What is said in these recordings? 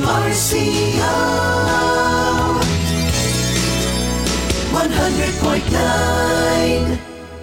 RCO 100.9.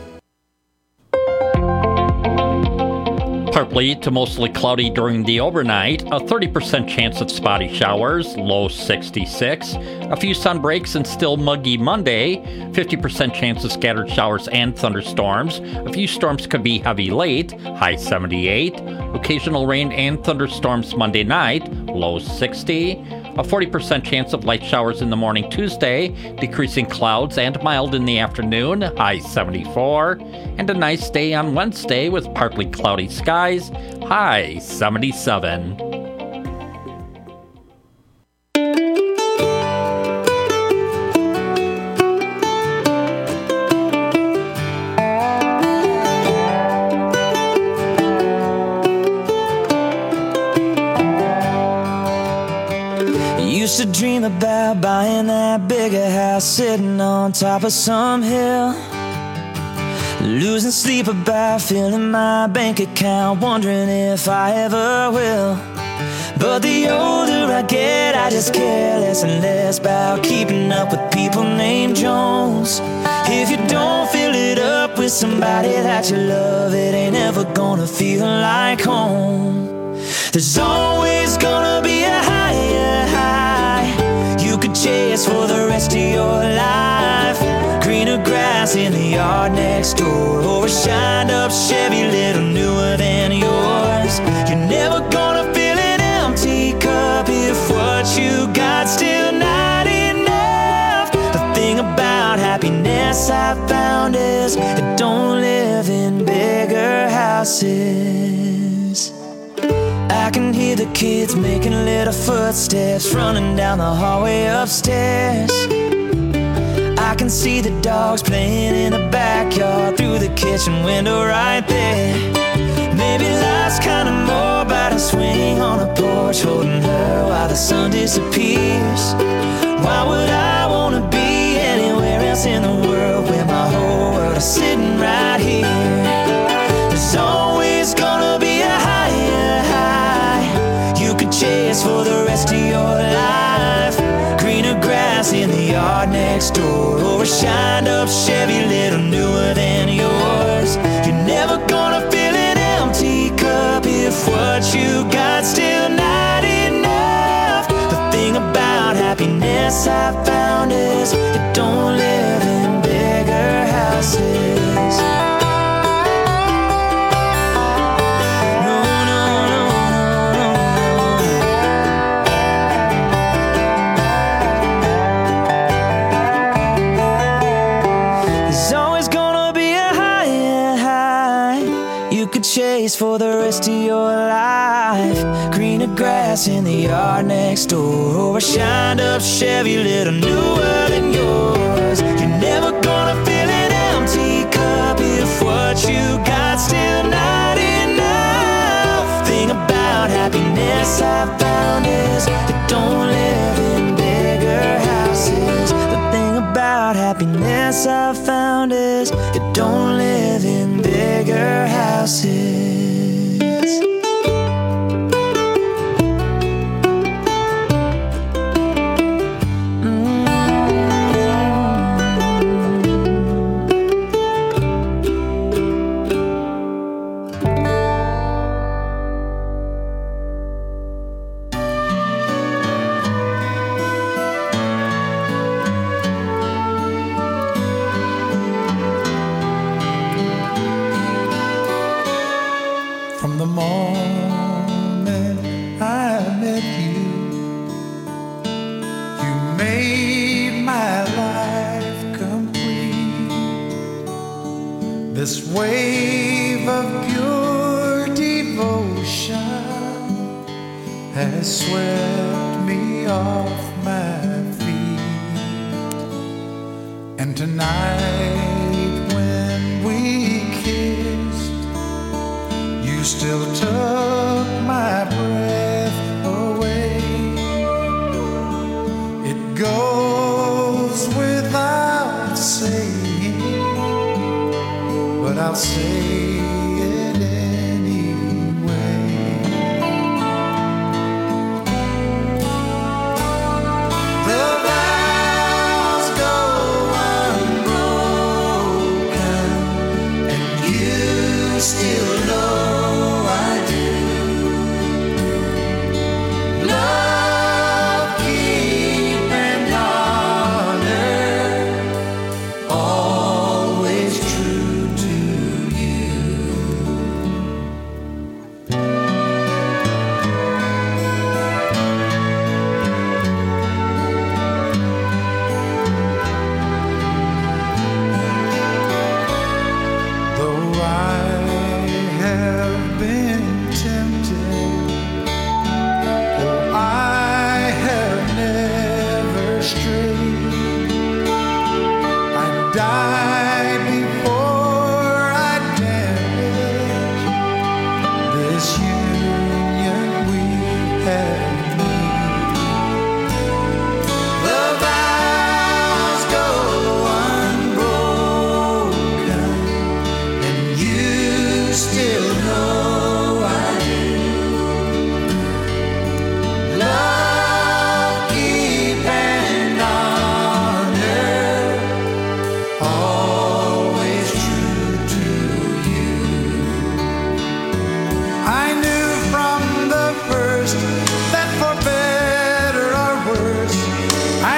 Partly to mostly cloudy during the overnight, a 30% chance of spotty showers, low 66. A few sun breaks and still muggy Monday, 50% chance of scattered showers and thunderstorms. A few storms could be heavy late, high 78. Occasional rain and thunderstorms Monday night, low 60. A 40% chance of light showers in the morning Tuesday, decreasing clouds and mild in the afternoon, high 74. And a nice day on Wednesday with partly cloudy skies, high 77. Used to dream about buying that bigger house, sitting on top of some hill, losing sleep about filling my bank account, wondering if I ever will. But the older I get, I just care less and less about keeping up with people named Jones. If you don't fill it up with somebody that you love, it ain't ever gonna feel like home. There's always gonna be a higher high you could chase for the rest of your life. Greener grass in the yard next door, or a shined up Chevy little newer than yours. You're never gonna fill an empty cup if what you got still not enough. The thing about happiness I found is it don't live in bigger houses. I can hear the kids making little footsteps running down the hallway upstairs. I can see the dogs playing in the backyard through the kitchen window right there. Maybe life's kinda more about a swing on a porch, holding her while the sun disappears. Why would I wanna be anywhere else in the world where my whole world is sitting right here? There's always gonna be a higher high you could chase for the rest of your life. Greener grass in the yard next door, or a shined up Chevy little newer than yours. You're never gonna fill an empty cup if what you got still not enough. The thing about happiness I found is it don't live in bigger houses. Chase for the rest of your life. Greener grass in the yard next door, or a shined up Chevy little newer than yours. You're never gonna fill an empty cup if what you got still not enough. Thing about happiness I found is it don't live in bigger houses. The thing about happiness I found is it don't live in bigger houses. This wave of pure devotion has swept me off my feet. And tonight when we kissed, you still took my breath away. It goes without saying, but I'll say it anyway.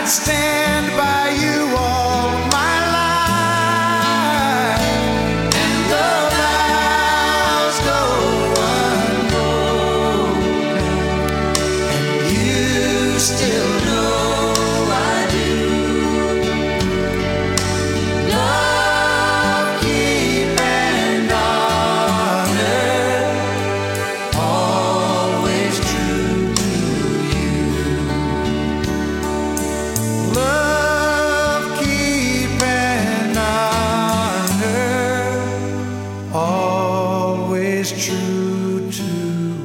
stand by you all my life, and the vows go unbroken, and you still know I do. Love, keep, and honor, always true to you. Love, keep, and honor, always true to you.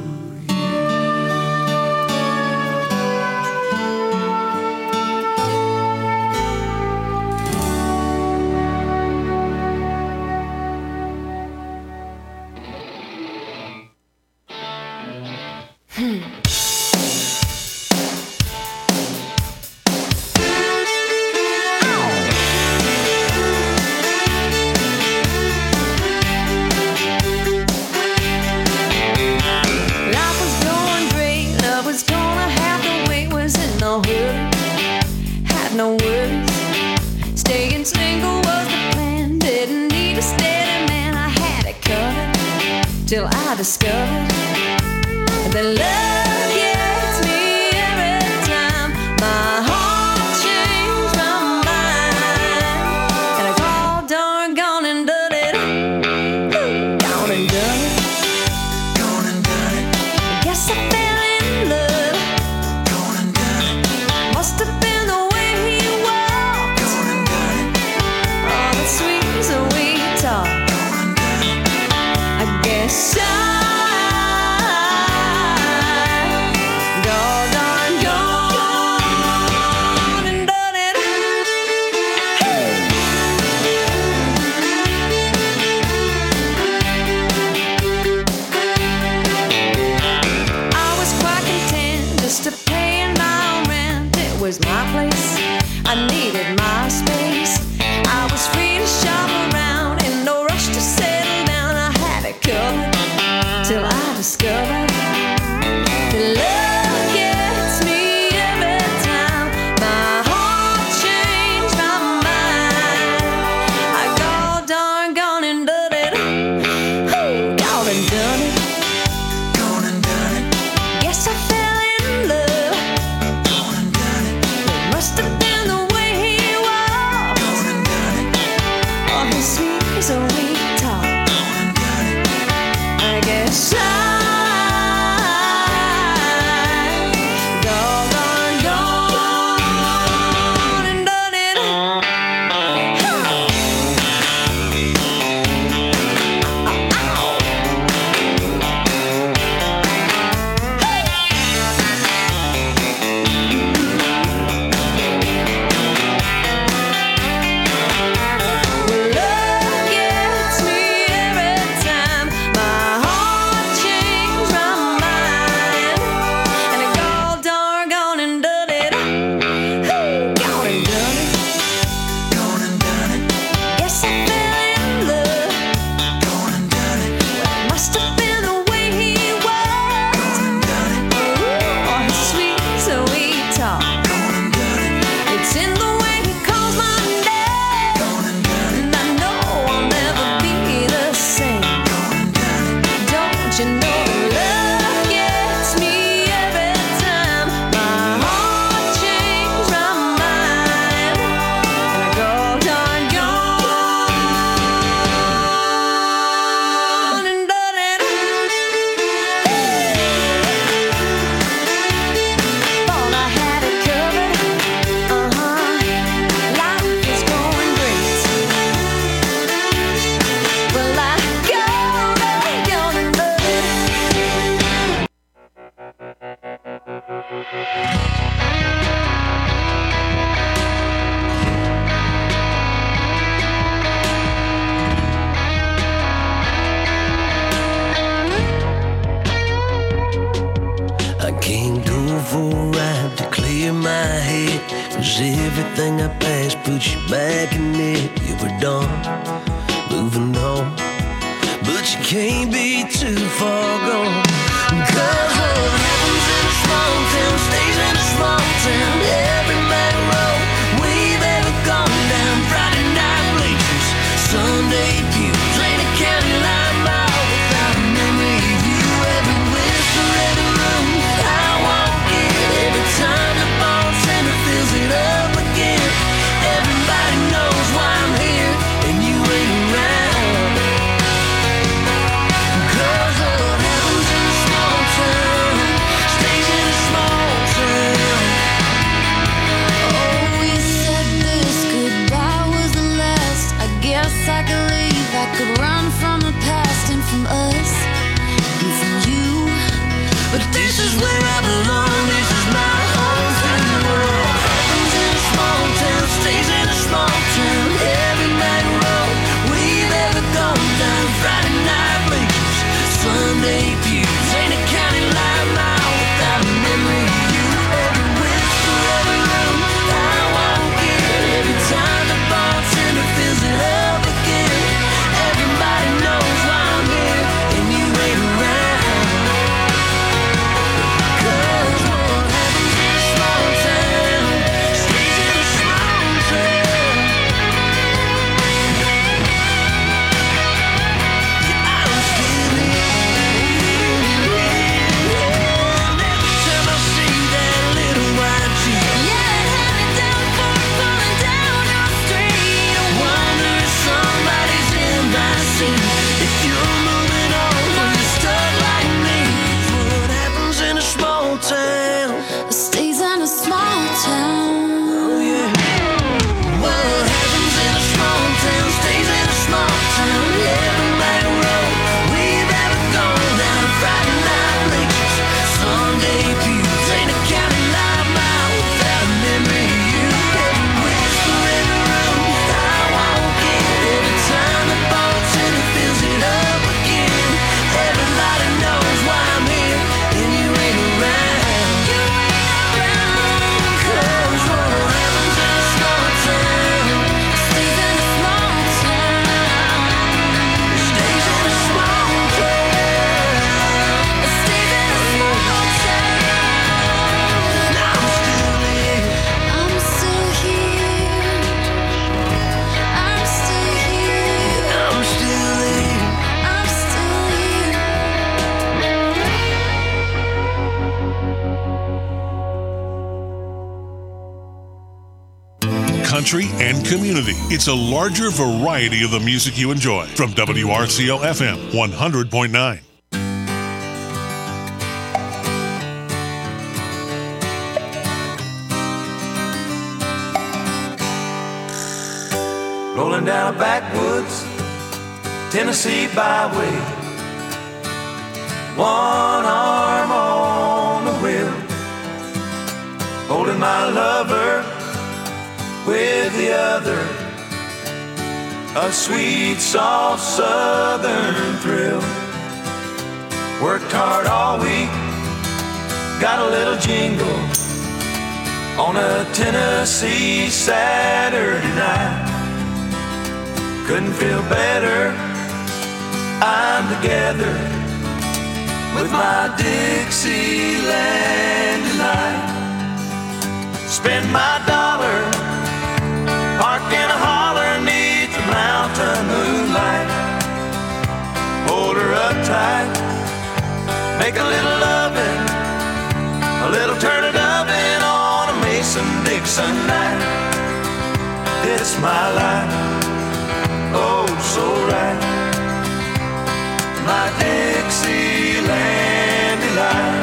Life was going great, love was gonna have to wait. Was in no hurry, had no worries. Staying single was the plan, didn't need a steady man. I had it covered till I discovered that love gets me every time. My heart changed my mind, and I called darn gone and done it. Gone and done it. Gone and done it, Guess I fell in love. gone and done it, Must have been the way he walked. gone and done it, All the sweet talk. gone and done it. I guess I doggone gone and done it. I was quite content just to paying my own rent. It was my place, I needed my space. I was free to shop around, in no rush to settle down. I had it covered till I discovered that love gets me every time. My heart changed my mind. I got darn gone and done it. Gone and done it. Gone and done it, Guess I fell in love. gone and done it, It must have been the way he walked. gone and done it, All his sweet talk. gone and done it. I guess I doggone gone and done it. Love gets me every time. My heart changed my mind, and I got darn gone and done it. Gone and done it. Gone and done it, Guess I fell in love. gone and done it, Must have been the way he walked. gone and done it, All his sweet talk. gone and done it, It's in the way he calls my name, gone and done it, and I know I'll never be the same. gone and done it. Don't you know love gets me every time. My heart changed my mind, and I go darn gone and done it. Thought I had it covered. Life is going great. Well, I gone and done it. I can't go for a ride to clear my head, 'cause everything I passed puts you back in it. You were done, moving on, but you can't be too far gone. 'Cause what happens in a small town stays in a small town. Every back road country, and community. It's a larger variety of the music you enjoy. From WRCO FM 100.9. Rolling down a backwoods Tennessee byway, one arm on the wheel, holding my lover with the other, a sweet, soft southern thrill. Worked hard all week, got a little jingle on a Tennessee Saturday night. Couldn't feel better, I'm together with my Dixieland tonight. Spend my dollar, park in a holler 'neath the mountain moonlight. Hold her up tight, make a little lovin', a little turtle dovin' on a Mason-Dixon night. It's my life, oh so right, my Dixieland delight.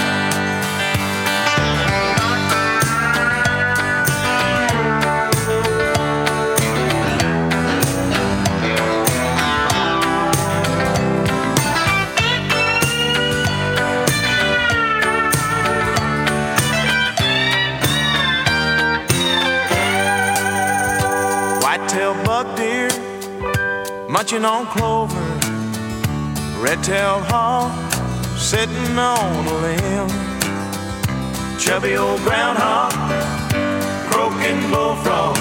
White-tailed buck deer munching on clover, red-tailed hawk sitting on a limb, chubby old groundhog, croaking bullfrog,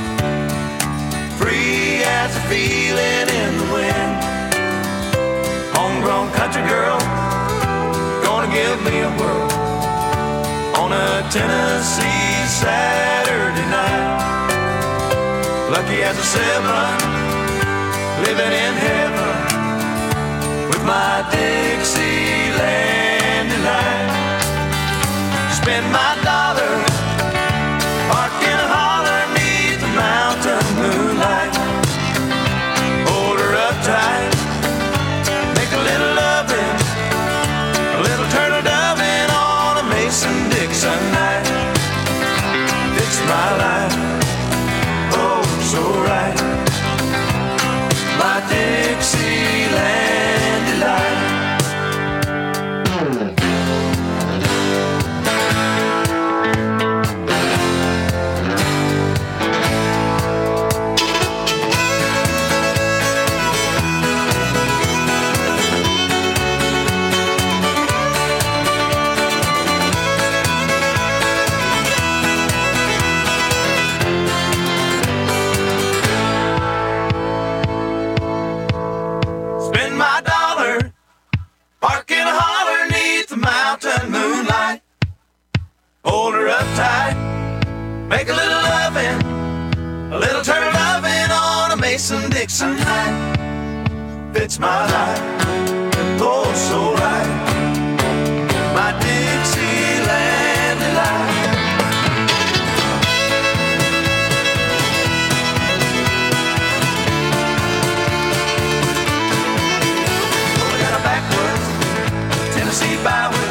free as a feeling in the wind. Homegrown country girl, gonna give me a whirl on a Tennessee Saturday night. Lucky as a seven, living in heaven with my Dixieland delight. Spend my dollar, park in a holler 'neath the mountain moonlight. Hold her up tight, make a little lovin', a little turtle dovin' on a Mason-Dixon night. It's my life, oh so right, my Dixieland delight. Spend my dollar, park in a holler 'neath the mountain moonlight. Hold her up tight, make a little lovin', a little turtle lovin' on a Mason-Dixon night. Fits my life, oh so right, my Dixieland delight. Tennessee byway,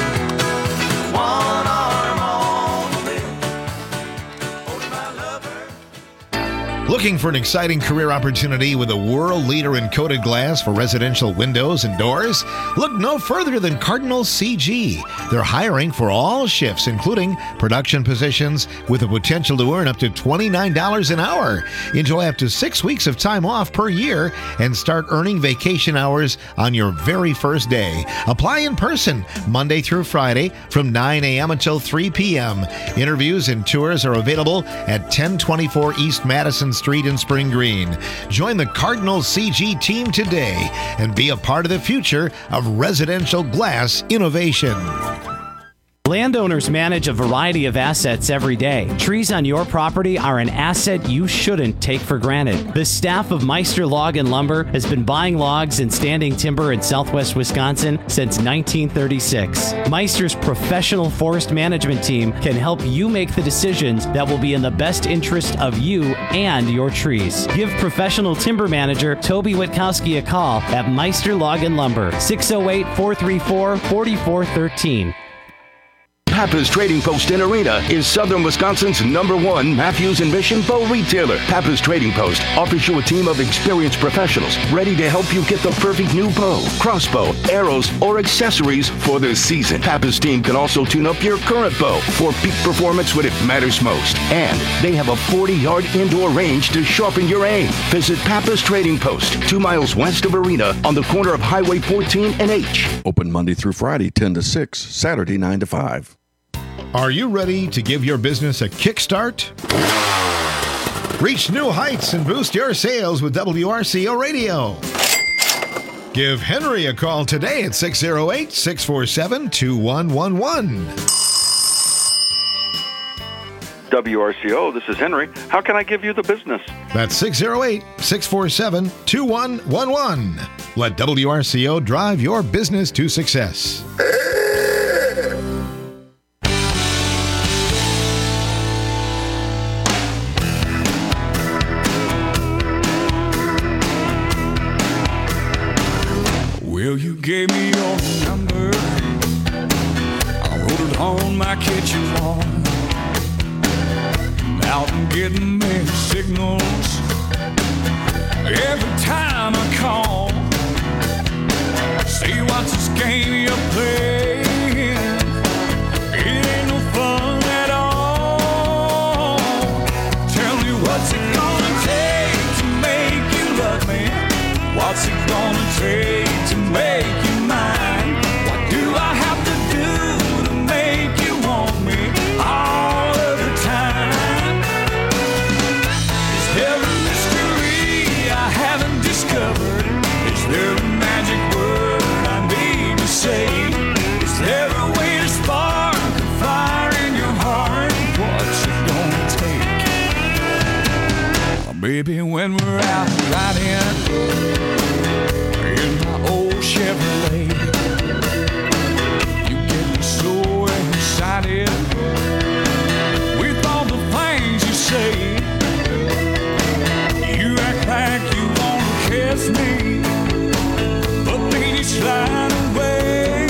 one arm on the wheel, holding my lover. Looking for an exciting career opportunity with a world leader in coated glass for residential windows and doors? Look no further than Cardinal CG. They're hiring for all shifts, including production positions, with the potential to earn up to $29 an hour. Enjoy up to 6 weeks of time off per year and start earning vacation hours on your very first day. Apply in person Monday through Friday from 9 a.m. until 3 p.m. Interviews and tours are available at 1024 East Madison Street in Spring Green. Join the Cardinal CG team today and be a part of the future of residential glass innovation. Landowners manage a variety of assets every day. Trees on your property are an asset you shouldn't take for granted. The staff of Meister Log and Lumber has been buying logs and standing timber in southwest Wisconsin since 1936. Meister's professional forest management team can help you make the decisions that will be in the best interest of you and your trees. Give professional timber manager Toby Witkowski a call at Meister Log and Lumber, 608-434-4413. Pappas Trading Post in Arena is Southern Wisconsin's #1 Matthews and Mission bow retailer. Pappas Trading Post offers you a team of experienced professionals ready to help you get the perfect new bow, crossbow, arrows, or accessories for the season. Pappas team can also tune up your current bow for peak performance when it matters most. And they have a 40-yard indoor range to sharpen your aim. Visit Pappas Trading Post, 2 miles west of Arena on the corner of Highway 14 and H. Open Monday through Friday, 10 to 6, Saturday, 9 to 5. Are you ready to give your business a kickstart? Reach new heights and boost your sales with WRCO Radio. Give Henry a call today at 608-647-2111. WRCO, this is Henry. How can I give you the business? That's 608-647-2111. Let WRCO drive your business to success. Well, you gave me your number. I wrote it on my kitchen wall. Out and getting mixed signals every time I call. Say, what's this game you're playing? It ain't no fun at all. Tell me, what's it gonna take to make you love me? What's it gonna take to make you mine? What do I have to do to make you want me all of the time? Is there a mystery I haven't discovered? Is there a magic word I need to say? Is there a way to spark a fire in your heart? What's it gonna take? Baby, when we're out riding in my old Chevrolet, you get me so excited with all the things you say. You act like you wanna kiss me, but then you slide away.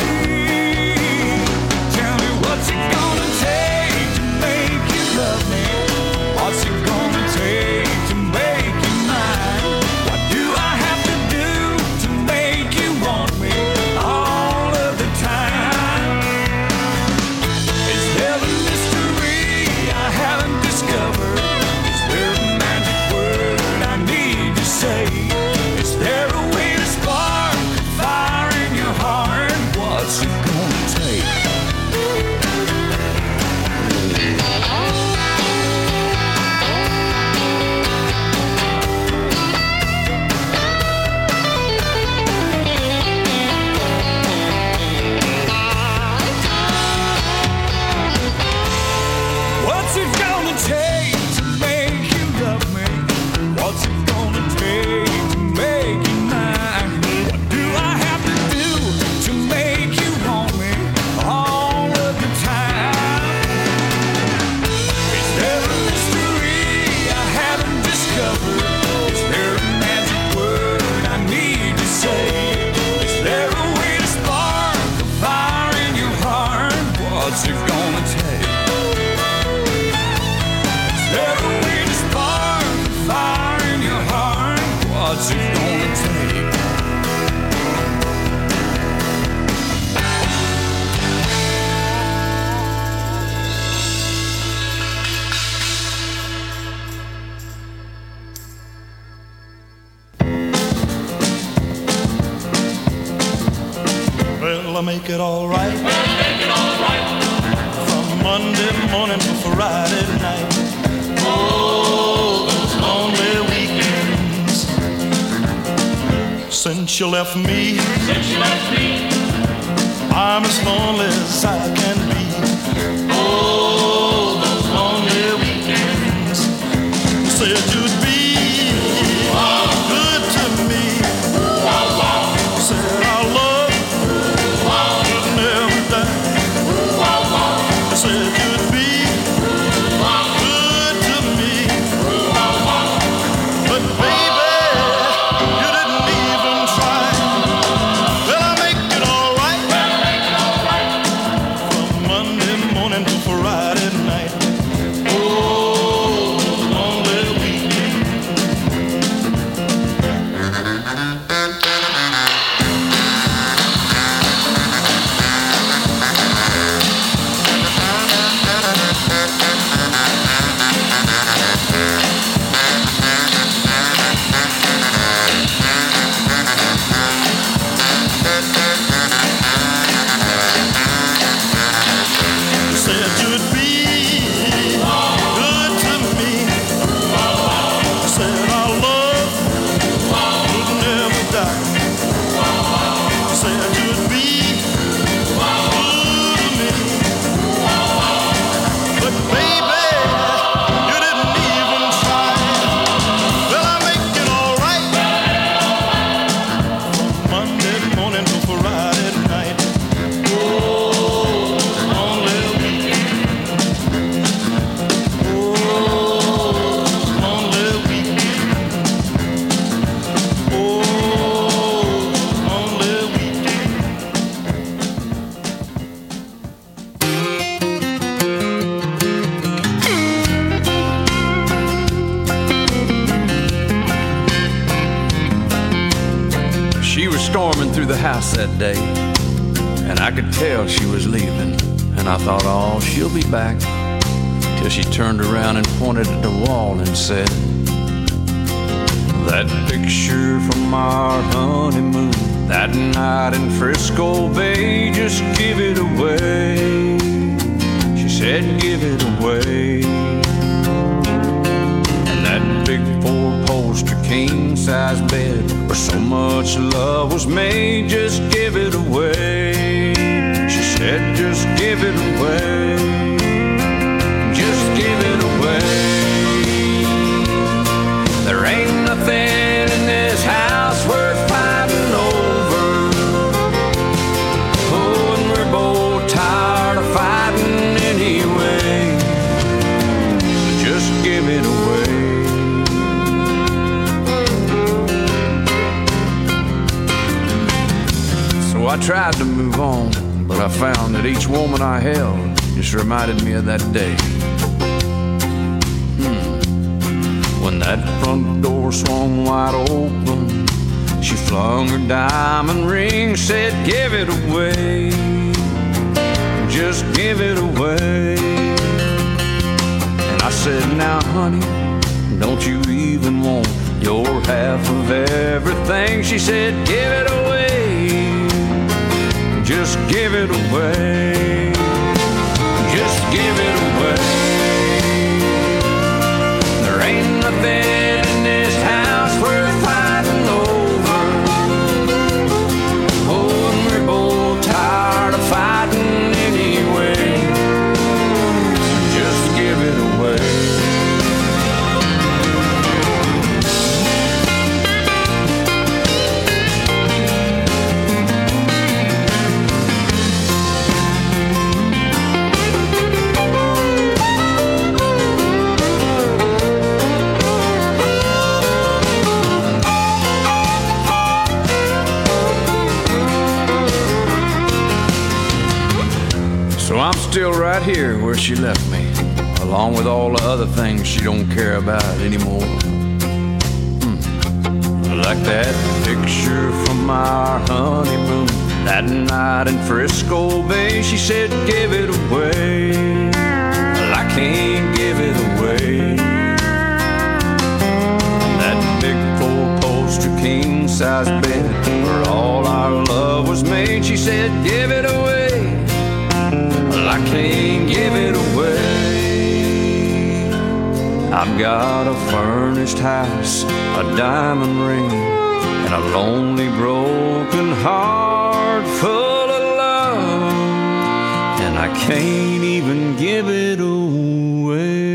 Tell me, what's it gonna take to make you love me? What's it gonna take to make you mine? What do I have to do to make you want me all of the time? Is there a mystery I haven't discovered? Is there a magic word I need to say? Is there a way to spark a fire in your heart? What's it gonna take? What's it gonna take to make you love me? What's it gonna take to make you mine? What do I have to do to make you want me all of the time? Is there a mystery I haven't discovered? Is there a magic word I need to say? Is there a way to spark a fire in your heart? What's it gonna take? Is there a way to spark a fire in your heart? What's it gonna take? Well, I'll make it all right. From Monday morning to Friday night. Oh, those lonely weekends. Since you left me, I'm as lonely as I can be. storming through the house that day, and I could tell she was leaving. And I thought, oh, she'll be back. Till she turned around and pointed at the wall and said, that picture from our honeymoon, that night in Frisco Bay, just give it away. She said, give it away. And that big four-poster king-size bed where so much love was made, just give it away. She said, just give it away. Just give it away. There ain't nothing in this house worth fighting over. Oh, and we're both tired of fighting anyway. Just give it away. So I tried to move on, but I found that each woman I held just reminded me of that day. When that front door swung wide open, she flung her diamond ring, said, give it away. Just give it away. And I said, now honey, don't you even want your half of everything? She said, give it away. Just give it away. Just give it away. There ain't nothing in this house worth fighting over. Oh, and we're both tired of fighting anyway. Just give it away. So I'm still right here where she left me, along with all the other things she don't care about anymore. Like that picture from our honeymoon, that night in Frisco Bay. She said, give it away. Well, I can't give it away. That big four-poster king-size bed where all our love was made. She said, give it away. I can't give it away. I've got a furnished house, a diamond ring, and a lonely broken heart full of love, and I can't even give it away.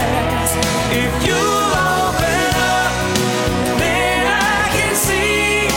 If you open up, then I can see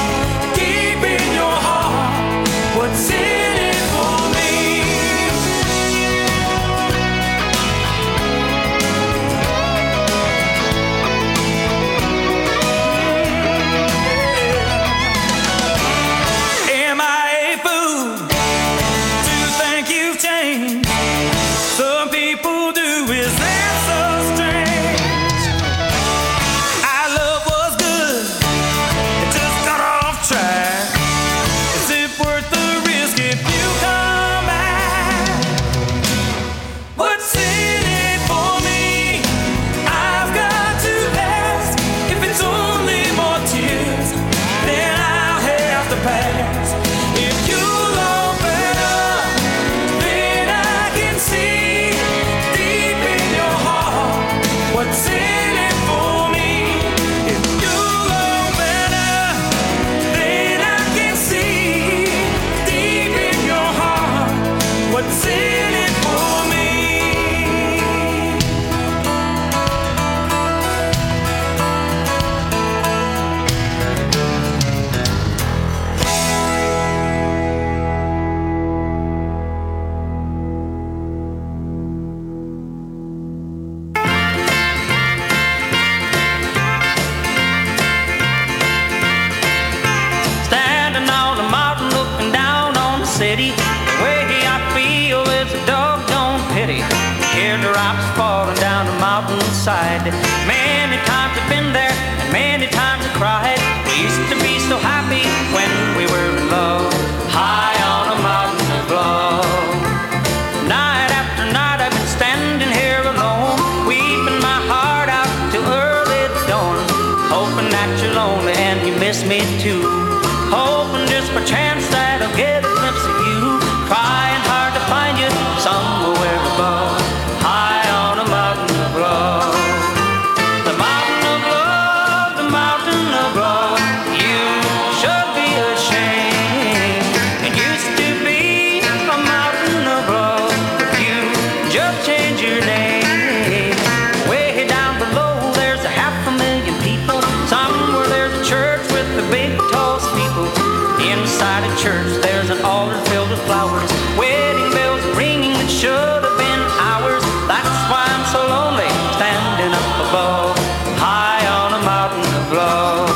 is answer strange. Our love was good, it just got off track. Is it worth the risk if you come back? What's in it for me? I've got to ask. If it's only more tears, then I'll have to pass. If you'll open up, then I can see deep in your heart what's in it for me. If you'll open up, then I can see deep in your heart what's in it for me. Standing on a mountain looking down on the city, the way I feel is a doggone pity. Hear the rocks falling down the mountainside. Many times I've been there, and many times I cried. We used to be so happy when we were in love, high on a mountain of love. Night after night I've been standing here alone, weeping my heart out till early dawn, hoping that you're lonely and you miss me too. Hoping just by chance that I'll get a glimpse of you, trying hard to find you somewhere above, high on a mountain of love. The mountain of love, the mountain of love. You should be ashamed. It used to be a mountain of love, but you just changed your name. Way down below there's a 500,000 people. Somewhere there's a church with a big tall steeple. Inside a church there's an altar filled with flowers, wedding bells ringing that should have been ours. That's why I'm so lonely, standing up above, high on a mountain of love.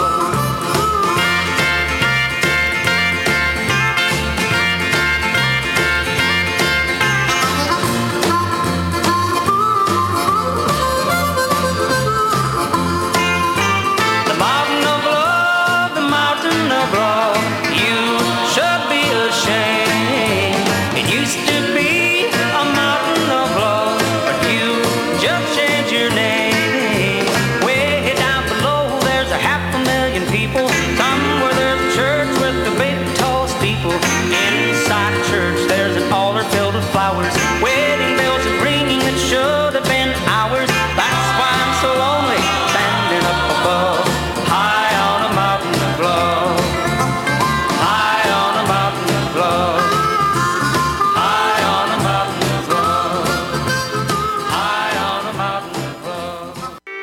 The mountain of love, the mountain of love. You should be ashamed. It used to be a mountain of love, but you just changed your name. Way down below there's a 500,000 people. Somewhere there's a church with a big tall steeple. Inside a church there's an altar filled with flowers, wedding bells are ringing that should have been ours. That's why I'm so lonely, standing up above, high on a mountain of love, high on a mountain of love, high on a mountain of love, high on a mountain of love.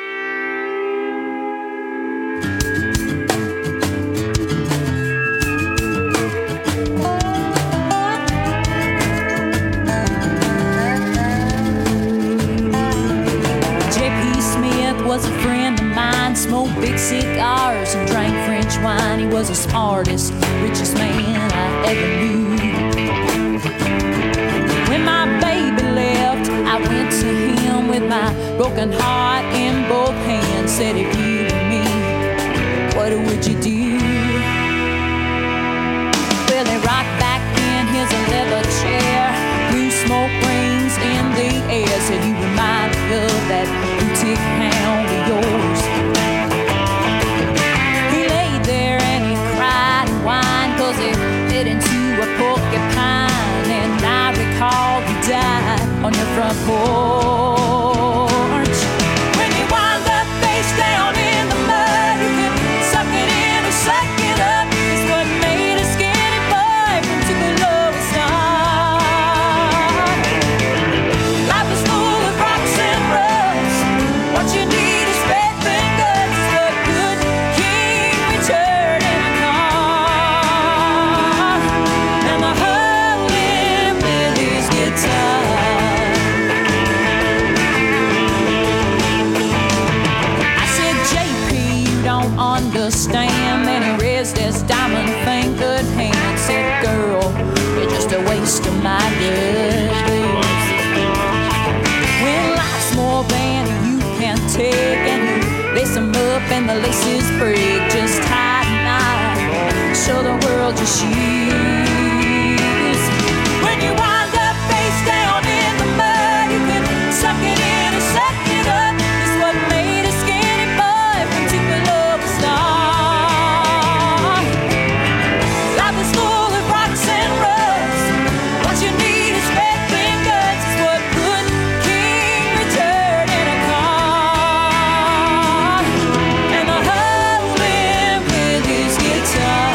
J.P. Smith was a friend of mine, smoked big cigars and drank French wine. He was the smartest, richest man I ever knew. When my baby left, I went to him with my broken heart in both hands. Said, if you were me, what would you do? Well, he rocked back in his leather chair, blew smoke rings in the air. Said, you remind me of that boutique hound of yours. He laid there and he cried and whined, 'cause he bit into a porcupine. And I recall he died on your front porch. When you wind up face down in the mud, you can suck it in or suck it up. It's what made a skinny boy from Tupelo start. Life is full of rocks and rust. What you need is faith and guts. The good king returned in a car, and the hug lived with his guitar. take and you lace them up and the laces break. Just tie a knot, show the world your shoes. When you wind up face down in the mud, you can suck it in or suck it up. It's what made a skinny boy from Tupelo a star. Life is full of rocks and rust. What you need is red fingers. It's what put King Richard in a car. And the hole in with his guitar.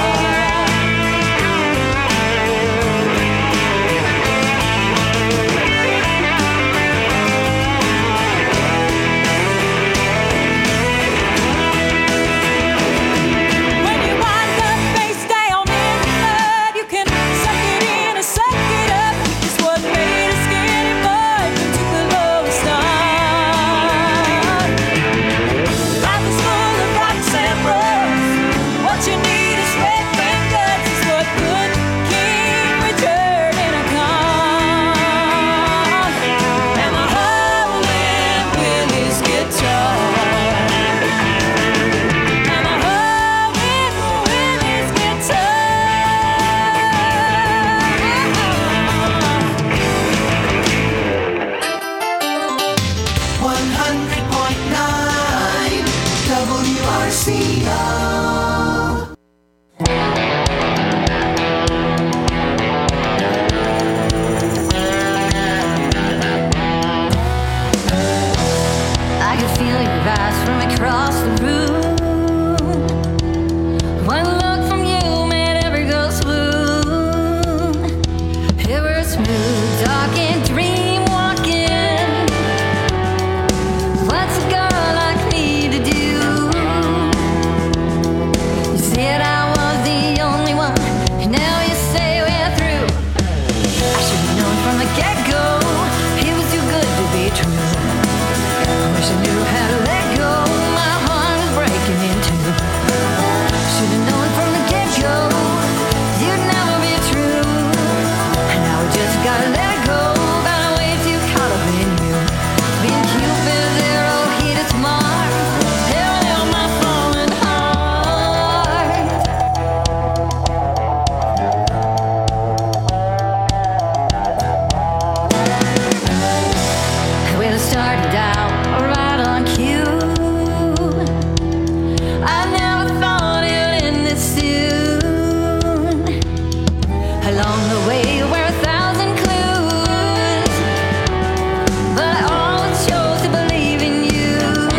When you wind up face down in the mud, you can suck it in or suck it up. It's what made a skinny boy from Tupelo a star. Life is full of rocks and rust. What you need is red fingers. It's what put King Richard in a car. And the hole in with his guitar. And the hole in with his guitar. 100.9 WRCO. I can feel your eyes from across the room. One look from you made every girl swoon. It was smooth, dark and dream walking. What's a girl like me to do? You said I was the only one, and now you say we're through. I should have known from the get-go it was too good to be true. I wish I knew how to let go. My heart was breaking in two. Should have known from the get-go you'd never be true. And now I just gotta let go. Got way too caught up in you. Being Cupid's arrow hit its mark. Hell, held my falling heart. Well, it started out right on cue. I never thought it would end this soon. Along the way were 1,000 clues, but I always chose to believe in you.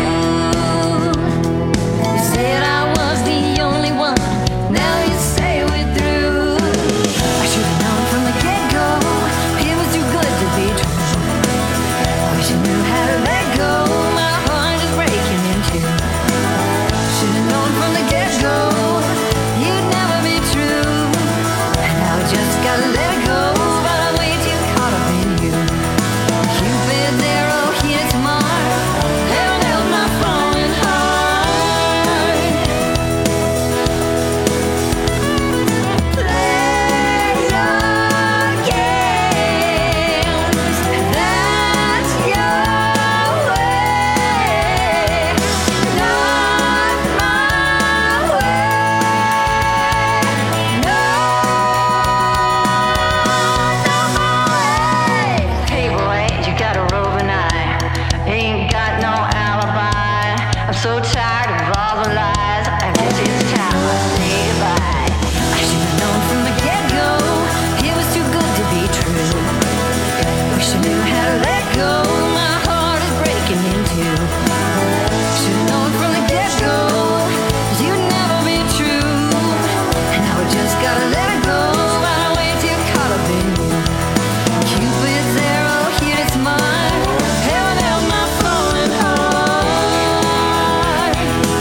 You said I was the only one, now you say we're through. I should have known from the get-go it was too good to be true. Wish I knew how to let go. My heart is breaking in two. Should've known from the get-go you'd never be true. And now I just gotta let it go. But I'm way too caught up in you. Cupid's arrow hit its mark. Held my falling heart. Play your games. That's your way, not my way. No, not my way. Hey boy, you got a roving eye. Ain't got no alibi. I'm so tired of all the lies. I guess it's time I say goodbye. I should have known from the get-go it was too good to be true. Wish I knew how to let go. My heart is breaking in two. Should've known from the get-go you'd never be true. And now I just gotta let it go. But I'm way too caught up in you. Cupid's arrow hit its mark. Held my falling heart.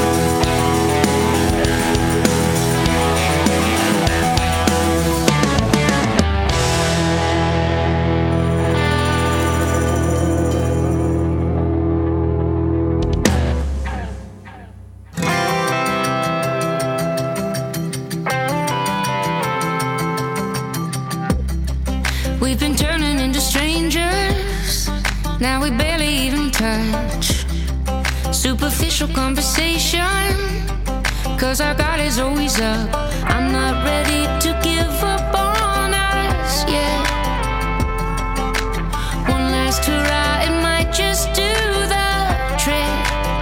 We've been turning into strangers. Now we barely even touch. superficial conversation, 'cause our guard is always up. I'm not ready to give up on us yet. One last hurrah, it might just do the trick.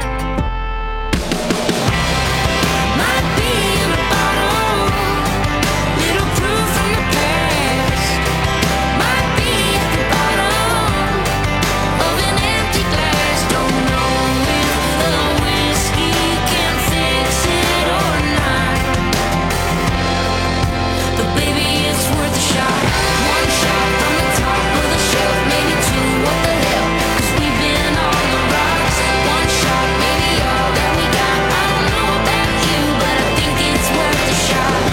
Might be in a bottle, little proof from the past. Might be at the bottom of an empty glass. Don't know if the whiskey can fix it or not, but baby, it's worth a shot. One shot from the top of the shelf, maybe two, what the hell, 'cause we've been on the rocks. One shot, maybe all that we got. I don't know about you, but I think it's worth a shot.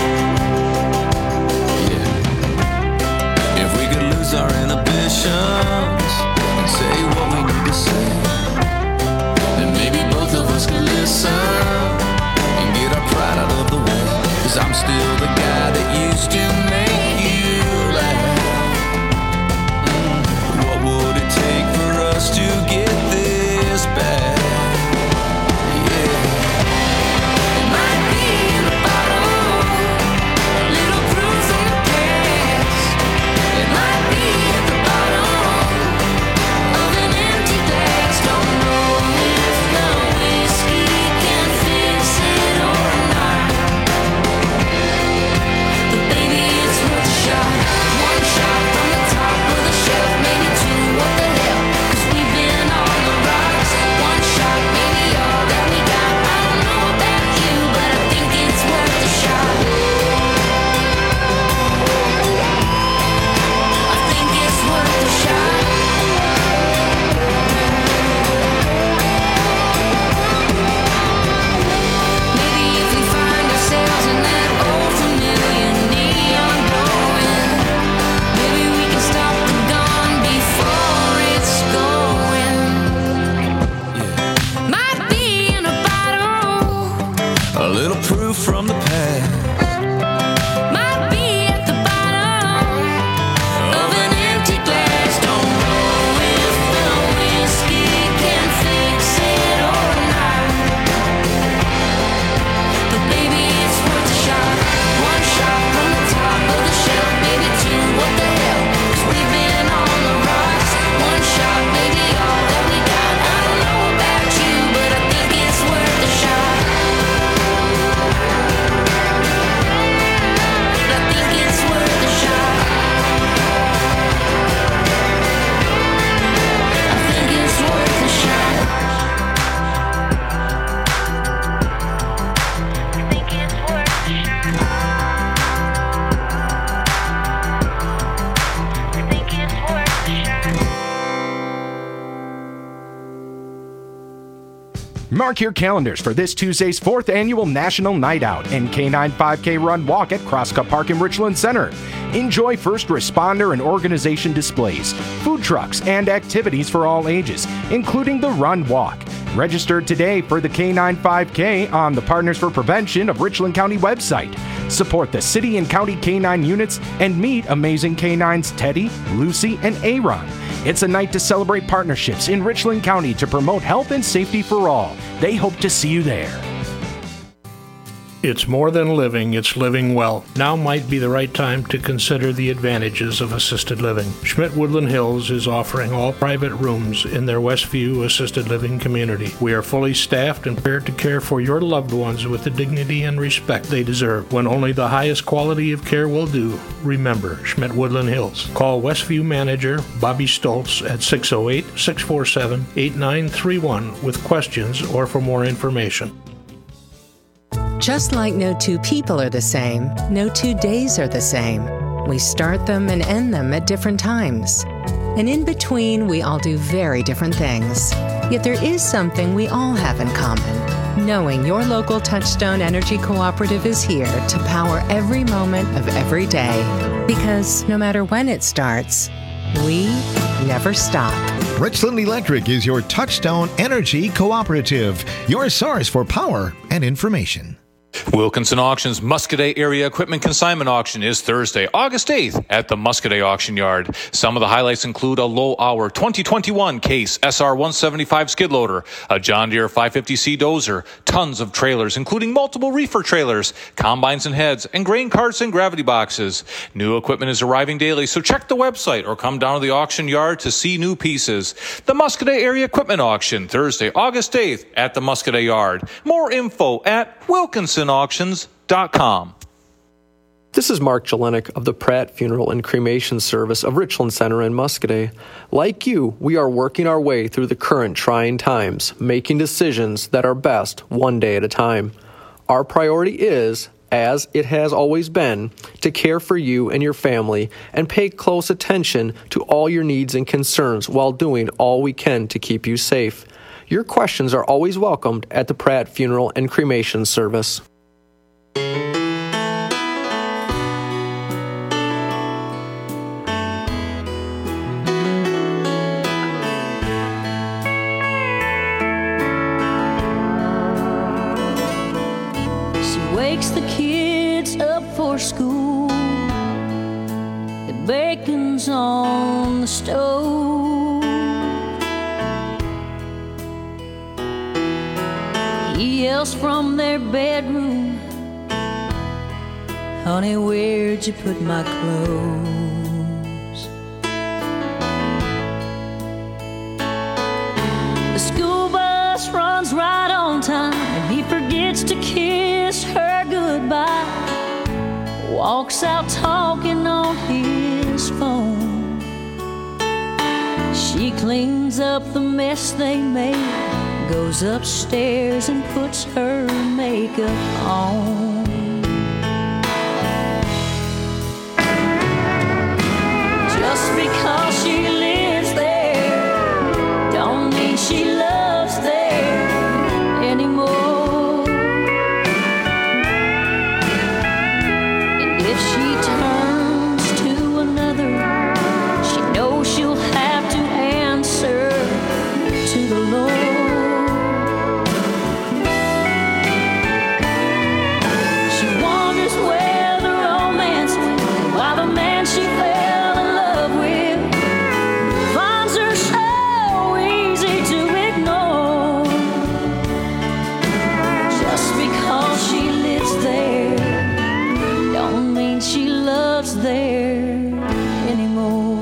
If we could lose our inhibitions and say what we need to say, then maybe both of us could listen and get our pride out of the way. 'Cause I'm still the guy that used to make you laugh. What would it take for us to get this back? Yeah. It might be in a bottle, little proof from the past. It might be at the bottom of an empty glass. Don't know if the whiskey can fix it or not, but baby, it's worth a shot. One shot from the top of the shelf, maybe two, what the hell, 'cause we've been on the rocks. One shot, maybe all that we got. I don't know about you, but I think it's worth a shot. I think it's worth a shot. Maybe if we find ourselves in that old familiar neon glowing, maybe we can stop the gun before it's going. Might be in a bottle, A little proof from the past. might be at the bottom of an empty glass. Don't know if the whiskey can fix it or not, but baby, it's worth a shot. One shot from the top of the shelf, maybe two, what the hell, 'cause we've been on the rocks. One shot, maybe all that we got. I don't know about you, but I think it's worth a shot. I think it's worth a shot. I think it's worth a shot. I think it's worth a shot. I think it's worth a shot. Mark your calendars for this Tuesday's 4th Annual National Night Out and K9 5K Run Walk at Crosscup Park in Richland Center. Enjoy first responder and organization displays, food trucks, and activities for all ages, including the Run Walk. Register today for the K9 5K on the Partners for Prevention of Richland County website. Support the city and county K9 units and meet amazing K9s Teddy, Lucy, and Aaron. It's a night to celebrate partnerships in Richland County to promote health and safety for all. They hope to see you there. It's more than living, it's living well. Now might be the right time to consider the advantages of assisted living. Schmidt Woodland Hills is offering all private rooms in their Westview assisted living community. We are fully staffed and prepared to care for your loved ones with the dignity and respect they deserve. When only the highest quality of care will do, remember Schmidt Woodland Hills. Call Westview manager Bobby Stoltz at 608-647-8931 with questions or for more information. Just like no two people are the same, no 2 days are the same. We start them and end them at different times. And in between, we all do very different things. Yet there is something we all have in common. Knowing your local Touchstone Energy Cooperative is here to power every moment of every day. Because no matter when it starts, we never stop. Richland Electric is your Touchstone Energy Cooperative, your source for power and information. Wilkinson Auction's Muscadet Area Equipment Consignment Auction is Thursday, August 8th at the Muscadet Auction Yard. Some of the highlights include a low-hour 2021 Case SR-175 skid loader, a John Deere 550C dozer, tons of trailers, including multiple reefer trailers, combines and heads, and grain carts and gravity boxes. New equipment is arriving daily, so check the website or come down to the auction yard to see new pieces. The Muscadet Area Equipment Auction, Thursday, August 8th at the Muscadet Yard. More info at WilkinsonAuctions.com. This is Mark Jelinek of the Pratt Funeral and Cremation Service of Richland Center in Muscadet. Like you, we are working our way through the current trying times, making decisions that are best one day at a time. Our priority is, as it has always been, to care for you and your family and pay close attention to all your needs and concerns while doing all we can to keep you safe. Your questions are always welcomed at the Pratt Funeral and Cremation Service. She wakes the kids up for school. The bacon's on the stove. He yells from their bedroom, honey, where'd you put my clothes? The school bus runs right on time, and he forgets to kiss her goodbye. Walks out talking on his phone. She cleans up the mess they made, goes upstairs and puts her makeup on. Just because she lives there don't mean she loves there anymore. And if she turns to another, she knows she'll have to answer to the Lord. She wonders where the romance went, why the man she fell in love with finds her so easy to ignore. Just because she lives there don't mean she loves there anymore.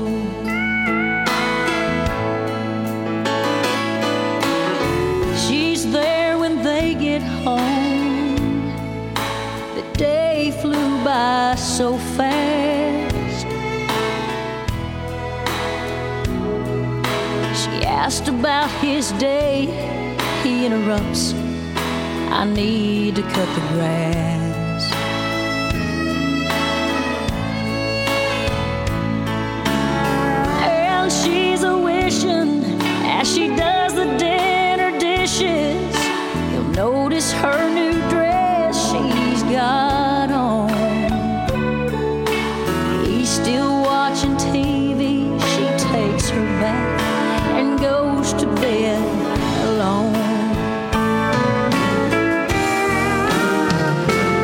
She's there when they get home. The day flew by so fast. She asked about his day. He interrupts, I need to cut the grass. And she's a wishing as she does the dinner dishes, he'll notice her new dress she's got on. He's still watching TV. She takes her bath and goes to bed alone.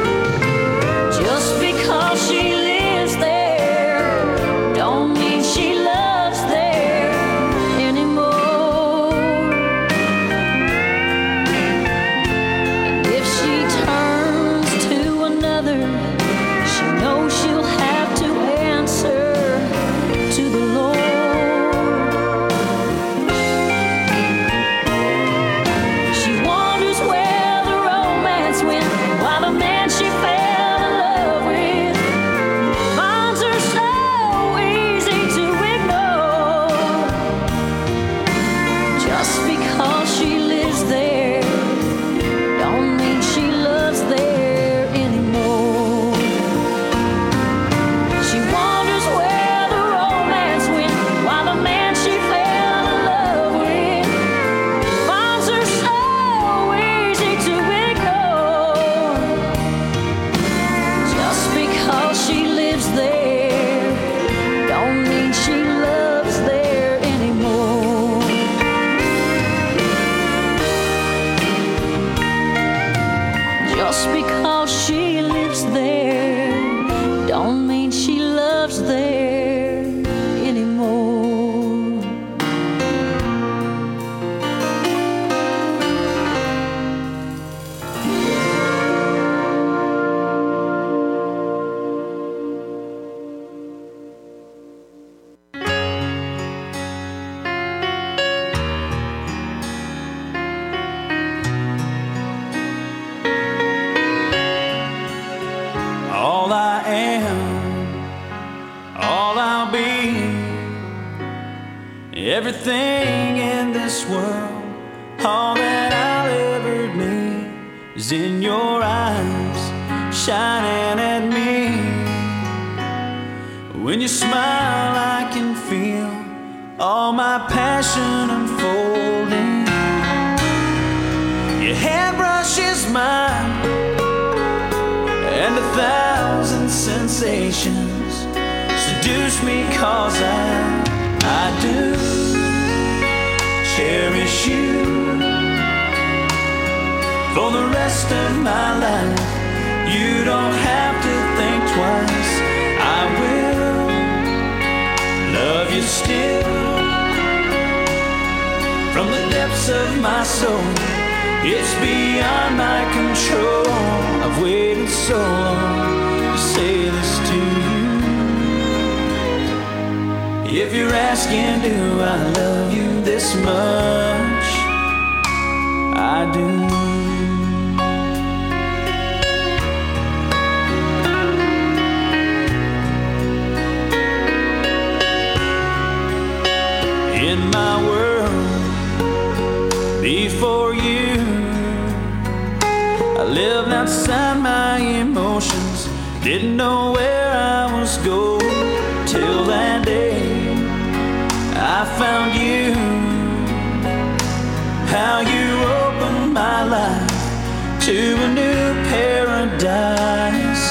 this world, all that I'll ever need is in your eyes, shining at me. When you smile, I can feel all my passion unfolding. Your hand brushes mine, and 1,000 sensations seduce me, 'cause I do cherish you for the rest of my life. You don't have to think twice. I will love you still from the depths of my soul. It's beyond my control. I've waited so long to say this to you. If you're asking, do I love you this much? I do. In my world before you, I lived outside my emotions, didn't know where I was going till that day I found you. How you opened my life to a new paradise.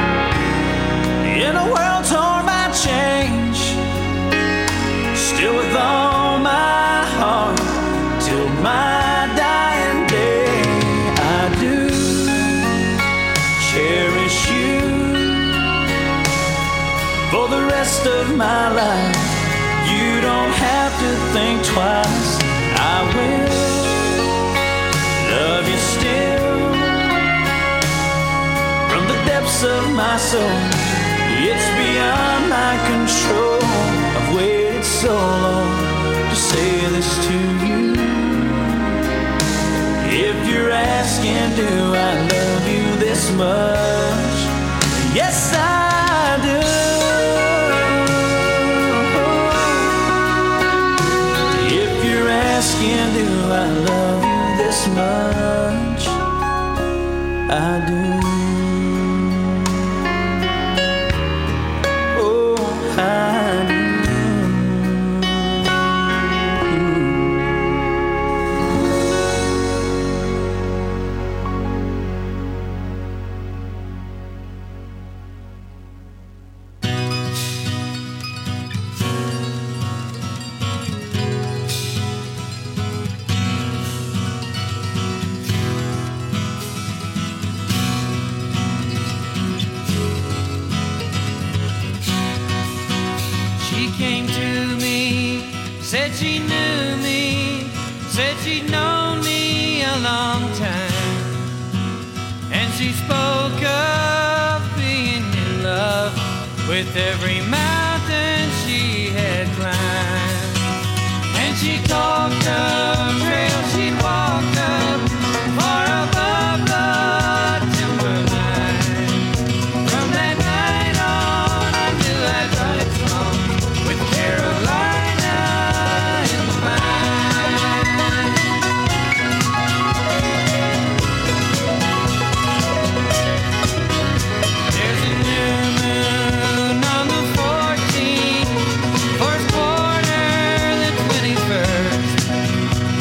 In a world torn by change, still with all my heart till my dying day, I do cherish you for the rest of my life. You don't have to think twice. I will love you still from the depths of my soul. It's beyond my control. I've waited so long to say this to you. If you're asking, do I love you this much? Yes, I do. If you're asking, do I love you this much? I do. Oh, I do. She came to me, said she knew me, said she'd known me a long time. And she spoke of being in love with every mountain she had climbed. And she talked of trails she'd walked up far above the timberline. From that night on, I knew I'd run it from with Carolina in mind. There's a new moon on the 14th, first quarter the 21st.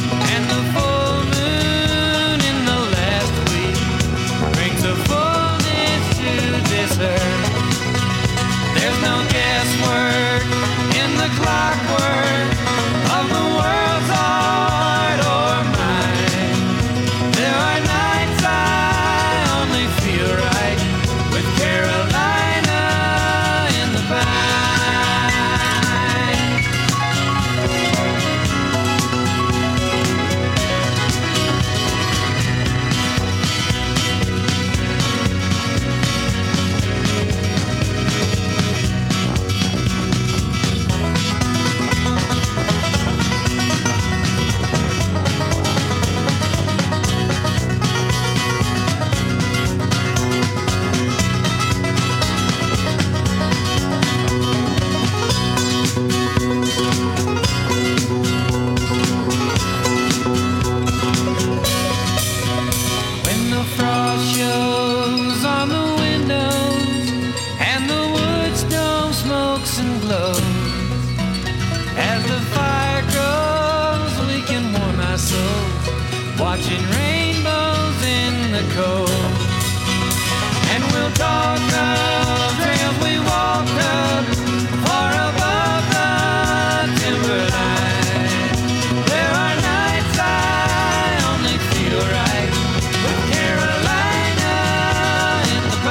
watching rainbows in the cove. And we'll talk of trails we walked up far above the timberline. There are nights I only feel right with Carolina in the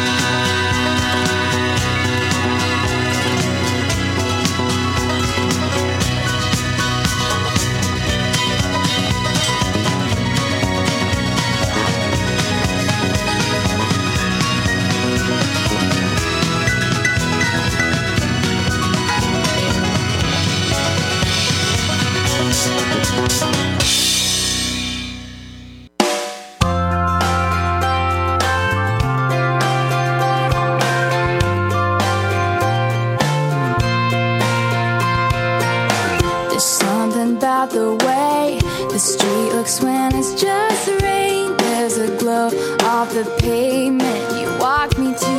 There's something about the way the street looks when it's just rain. There's a glow off the pavement. You walked me to